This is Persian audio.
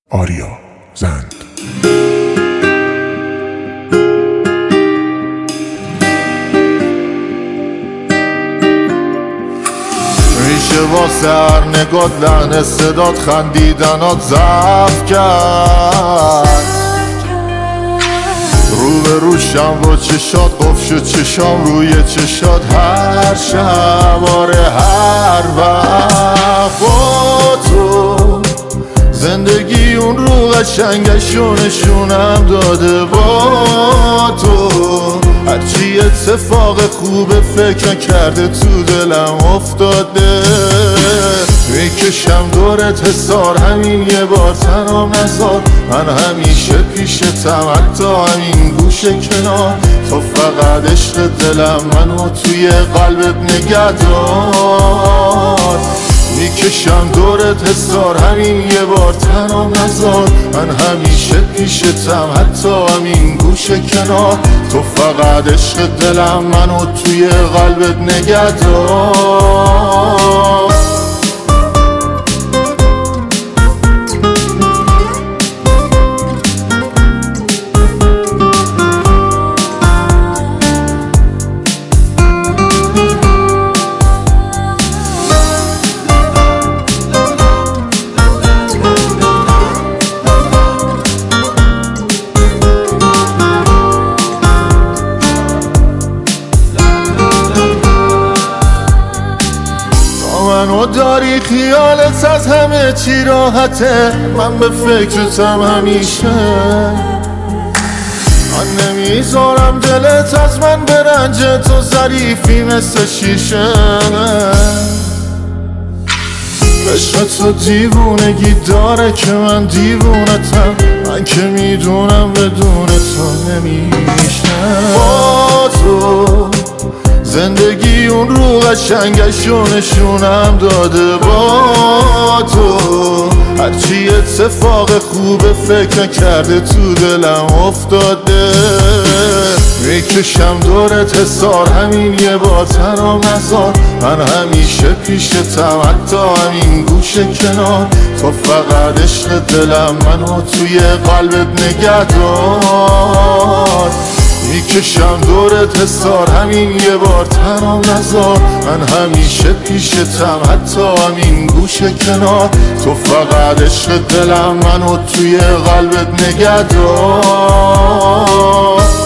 آریا زند. میشه واسه هر نگات لحن صدات خندیدنات ضعف کرد. رو به روشم با چشات قفل چشام روی چشات هر شب آره هر وقت با تو زندگی اون رو قشنگشو نشونم داده. با تو هرچی اتفاق خوبه فکر کرده تو دلم افتاده. میکشم دورت حسار همین یه بار تنام نزار. من همیشه پیشتم حتی همین گوشه کنار. تو فقط عشق دلم منو توی قلبت نگه دار. میکشم دورت حسار همین یه بار تنام نزار. من همیشه پیشتم حتی همین گوشه کنار. تو فقط عشق دلم منو توی قلبت نگه دار. منو داری خیالت از همه چی راحته. من به فکرتم همیشه. من نمیذارم دلت از من برنجه. تو ظریفی مثل شیشه. عشق تو دیوونگی داره که من دیوونتم. من که میدونم بدون تو نمیشه. با تو زندگی اون رو قشنگشو نشونم داده. با تو هرچی اتفاق خوبه فکر کرده تو دلم افتاده. میکشم دورت حسار همین یه بار تنام نزار. من همیشه پیشتم حتی همین گوشه کنار. تو فقط عشق دلم منو توی قلبت نگه دار. میکشم دورت حسار همین یه بار تنام نزار. من همیشه پیشتم حتی همین گوشه کنار. تو فقط عشق دلم منو توی قلبت نگه دار.